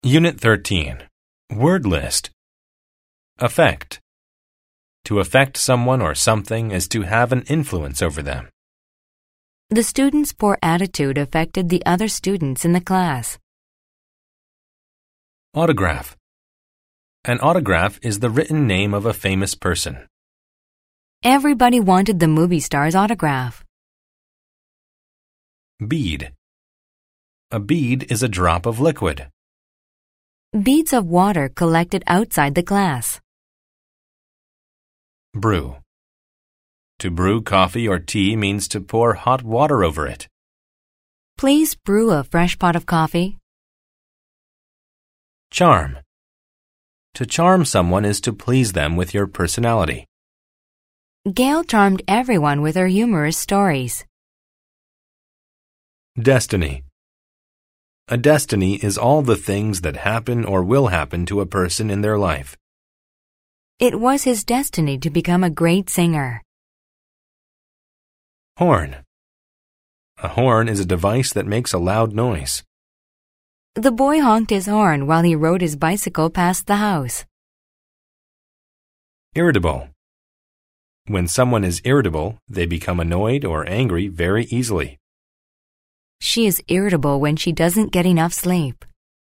Unit 13. Word list. Affect. To affect someone or something is to have an influence over them. The student's poor attitude affected the other students in the class. Autograph. An autograph is the written name of a famous person. Everybody wanted the movie star's autograph. Bead. A bead is a drop of liquid. Beads of water collected outside the class. Brew. To brew coffee or tea means to pour hot water over it. Please brew a fresh pot of coffee. Charm. To charm someone is to please them with your personality. Gail charmed everyone with her humorous stories. Destiny. A destiny is all the things that happen or will happen to a person in their life. It was his destiny to become a great singer. Horn. A horn is a device that makes a loud noise. The boy honked his horn while he rode his bicycle past the house. Irritable. When someone is irritable, they become annoyed or angry very easily. She is irritable when she doesn't get enough sleep.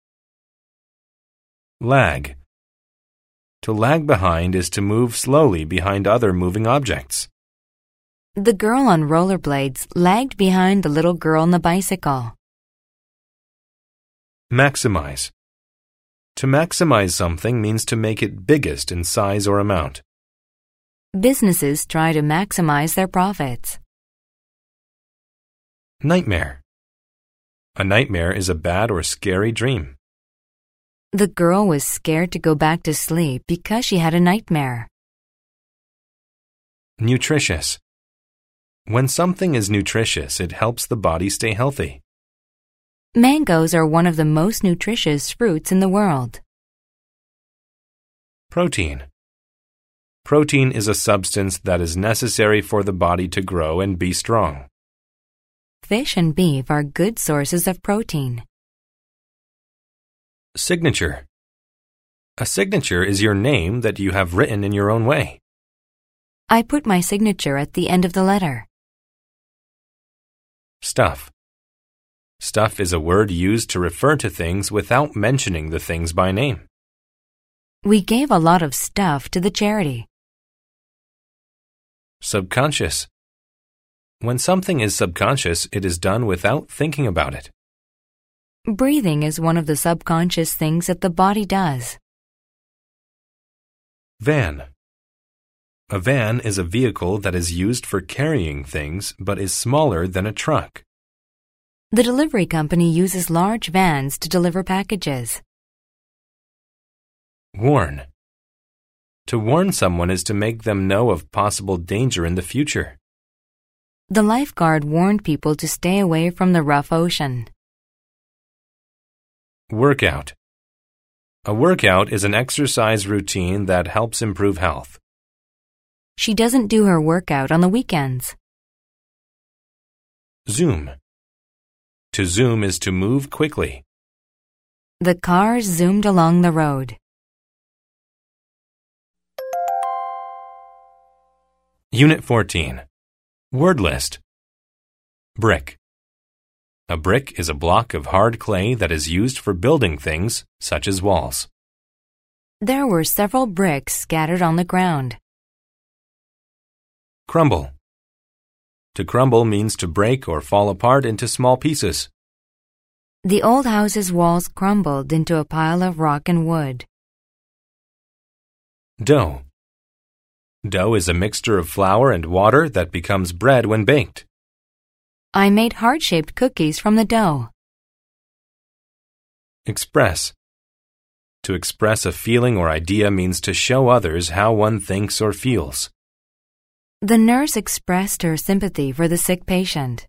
Lag. To lag behind is to move slowly behind other moving objects. The girl on rollerblades lagged behind the little girl on the bicycle. Maximize. To maximize something means to make it biggest in size or amount. Businesses try to maximize their profits. Nightmare. A nightmare is a bad or scary dream. The girl was scared to go back to sleep because she had a nightmare. Nutritious. When something is nutritious, it helps the body stay healthy. Mangoes are one of the most nutritious fruits in the world. Protein. Protein is a substance that is necessary for the body to grow and be strong. Fish and beef are good sources of protein. Signature. A signature is your name that you have written in your own way. I put my signature at the end of the letter. Stuff. Stuff is a word used to refer to things without mentioning the things by name. We gave a lot of stuff to the charity. Subconscious. When something is subconscious, it is done without thinking about it. Breathing is one of the subconscious things that the body does. Van. A van is a vehicle that is used for carrying things but is smaller than a truck. The delivery company uses large vans to deliver packages. Warn. To warn someone is to make them know of possible danger in the future. The lifeguard warned people to stay away from the rough ocean. Workout. A workout is an exercise routine that helps improve health. She doesn't do her workout on the weekends. Zoom. To zoom is to move quickly. The car zoomed along the road. Unit 14. Word list. Brick. A brick is a block of hard clay that is used for building things, such as walls. There were several bricks scattered on the ground. Crumble. To crumble means to break or fall apart into small pieces. The old house's walls crumbled into a pile of rock and wood. Dough. Dough is a mixture of flour and water that becomes bread when baked. I made heart-shaped cookies from the dough. Express. To express a feeling or idea means to show others how one thinks or feels. The nurse expressed her sympathy for the sick patient.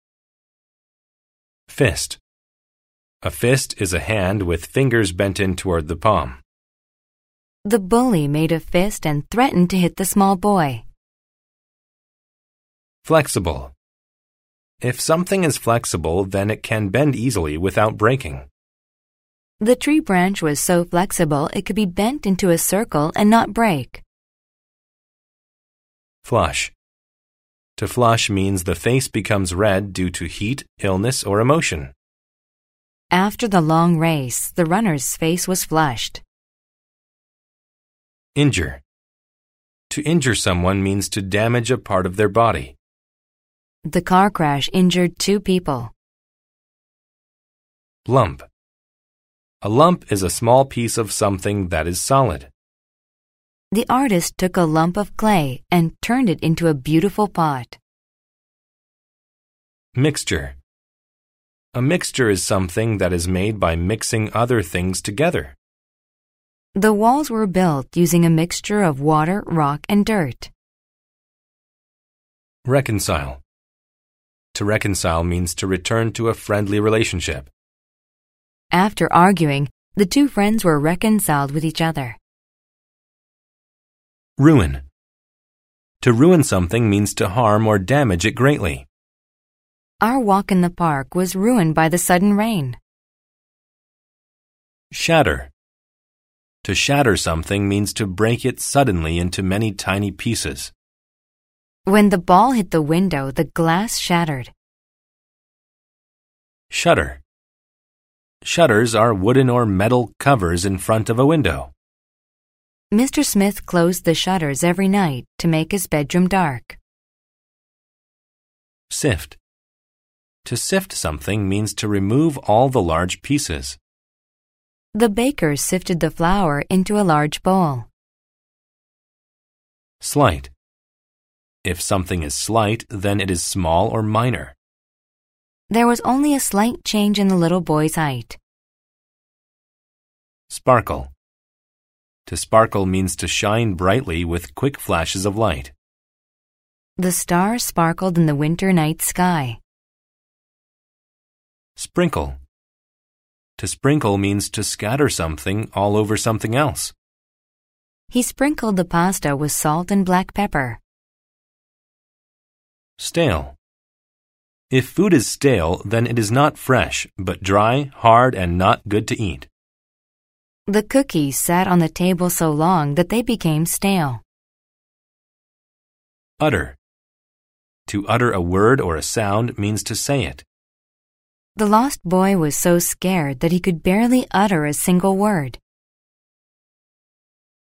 Fist. A fist is a hand with fingers bent in toward the palm. The bully made a fist and threatened to hit the small boy. Flexible. If something is flexible, then it can bend easily without breaking. The tree branch was so flexible it could be bent into a circle and not break. Flush. To flush means the face becomes red due to heat, illness, or emotion. After the long race, the runner's face was flushed. Injure. To injure someone means to damage a part of their body. The car crash injured 2 people. Lump. A lump is a small piece of something that is solid. The artist took a lump of clay and turned it into a beautiful pot. Mixture. A mixture is something that is made by mixing other things together. The walls were built using a mixture of water, rock, and dirt. Reconcile. To reconcile means to return to a friendly relationship. After arguing, the 2 friends were reconciled with each other. Ruin. To ruin something means to harm or damage it greatly. Our walk in the park was ruined by the sudden rain. Shatter. To shatter something means to break it suddenly into many tiny pieces. When the ball hit the window, the glass shattered. Shutter. Shutters are wooden or metal covers in front of a window. Mr. Smith closed the shutters every night to make his bedroom dark. Sift. To sift something means to remove all the large pieces. The baker sifted the flour into a large bowl. Slight. If something is slight, then it is small or minor. There was only a slight change in the little boy's height. Sparkle. To sparkle means to shine brightly with quick flashes of light. The stars sparkled in the winter night sky. Sprinkle. To sprinkle means to scatter something all over something else. He sprinkled the pasta with salt and black pepper. Stale. If food is stale, then it is not fresh, but dry, hard, and not good to eat. The cookies sat on the table so long that they became stale. Utter. To utter a word or a sound means to say it. The lost boy was so scared that he could barely utter a single word.